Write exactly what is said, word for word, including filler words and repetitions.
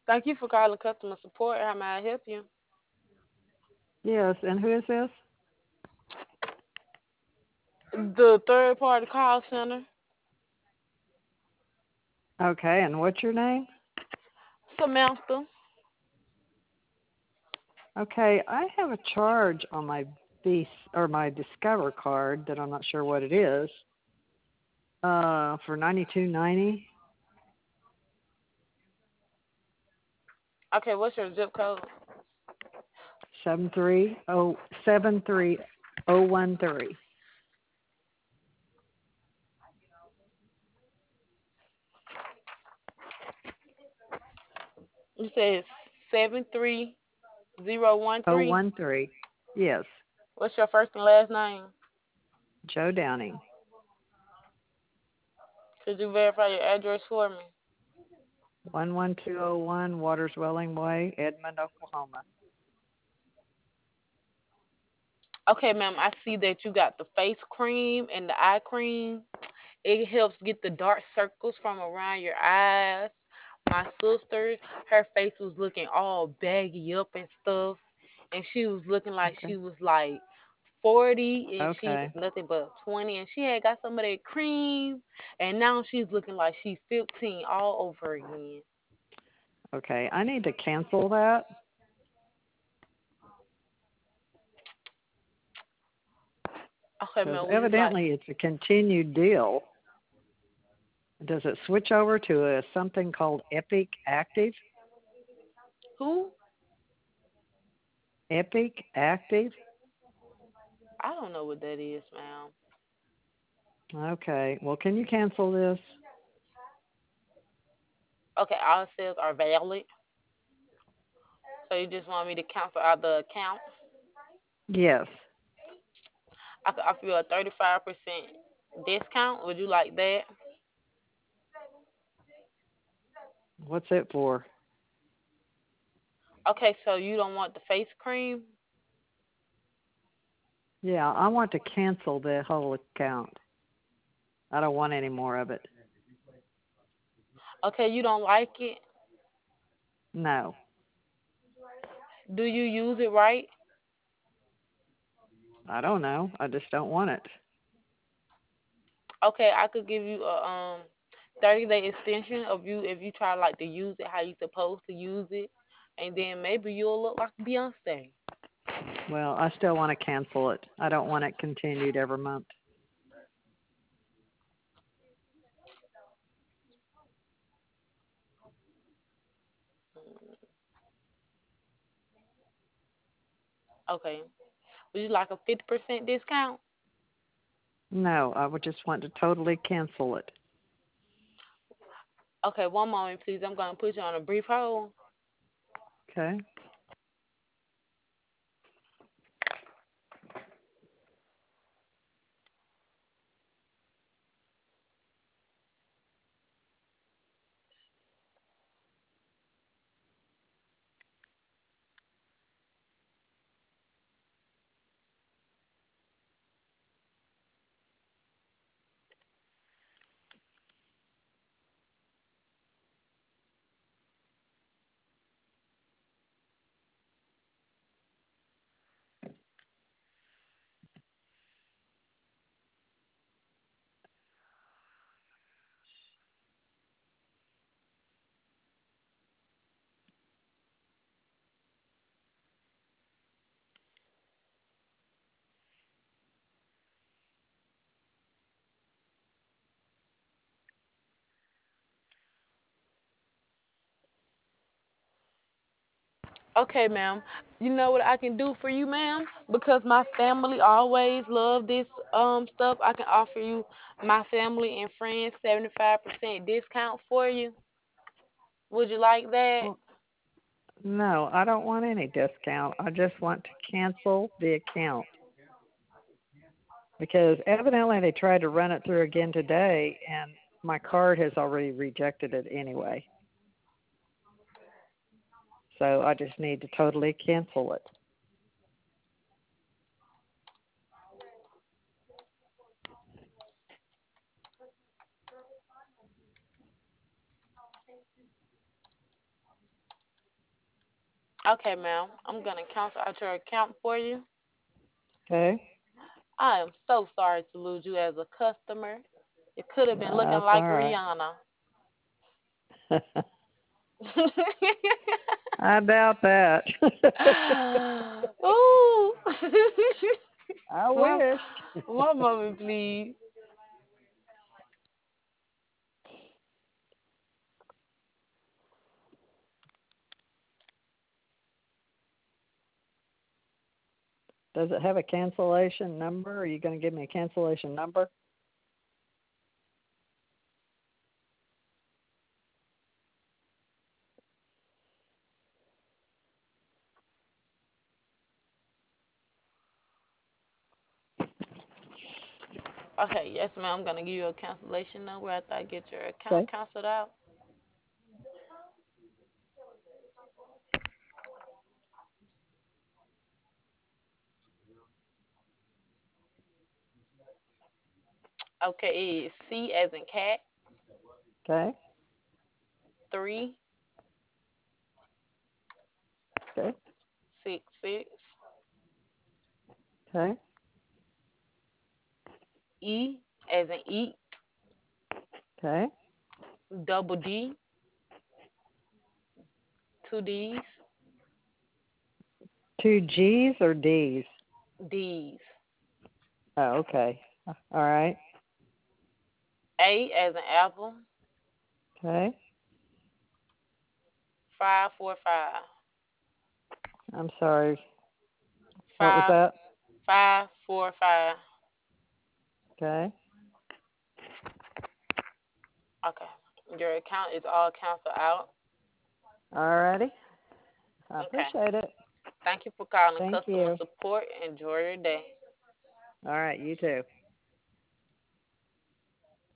Thank you for calling customer support. How may I help you? Yes, and who is this? The third party call center. Okay, and what's your name? Samantha. Okay, I have a charge on my Visa or my Discover card that I'm not sure what it is. Uh, for ninety two ninety. Okay, what's your zip code? Seven three oh seven three oh one three. You said seven three zero one Oh three. one three. Yes, What's your first and last name? Joe Downing. Could you verify your address for me? One one two oh one Waters Welling Way, Edmond, Oklahoma. Okay, ma'am, I see that you got the face cream and the eye cream. It helps get the dark circles from around your eyes. My sister, her face was looking all baggy up and stuff, and she was looking like Okay. she was like forty, and she Okay. had nothing but twenty, and she had got some of that cream, and now she's looking like she's fifteen all over again. Okay. I need to cancel that Okay, because man, would you like evidently it's a continued deal. Does it switch over to a something called Epic Active? who? Epic Active? I don't know what that is, ma'am. Okay. Well, can you cancel this? Okay, all sales are valid, so you just want me to cancel out the account? Yes. I could offer you a thirty-five percent discount. Would you like that? What's it for? Okay, so you don't want the face cream? Yeah, I want to cancel the whole account. I don't want any more of it. Okay, you don't like it? No. Do you use it right? I don't know. I just don't want it. Okay, I could give you a um thirty day extension of you if you try like to use it how you supposed to use it, and then maybe you'll look like Beyonce. Well, I still want to cancel it. I don't want it continued every month. Okay, would you like a fifty percent discount? No, I would just want to totally cancel it. Okay, one moment, please. I'm gonna put you on a brief hold. Okay? Okay, ma'am. You know what I can do for you, ma'am? Because my family always love this um stuff. I can offer you my family and friends seventy-five percent discount for you. Would you like that? Well, no, I don't want any discount. I just want to cancel the account because evidently they tried to run it through again today and my card has already rejected it anyway. So I just need to totally cancel it. Okay, ma'am. I'm gonna cancel out your account for you. Okay. I am so sorry to lose you as a customer. You could have been looking That's like all right. Rihanna. I doubt that. Ooh. I one, wish. one moment, please. Does it have a cancellation number? Are you going to give me a cancellation number? Okay, yes, ma'am. I'm gonna give you a cancellation number after I get your account Okay. canceled out. Okay, it's C as in cat, Okay. three Okay. six six, Okay. E as in eat, Okay. double D, two D's, Two G's or D's? D's, Oh, okay. All right. A as in apple, Okay. five four five, I'm sorry. What was five that? five four five. Okay. Okay, your account is all canceled out. All righty. I Okay, appreciate it. thank you for calling Thank customer you. support. Enjoy your day. All right. You too.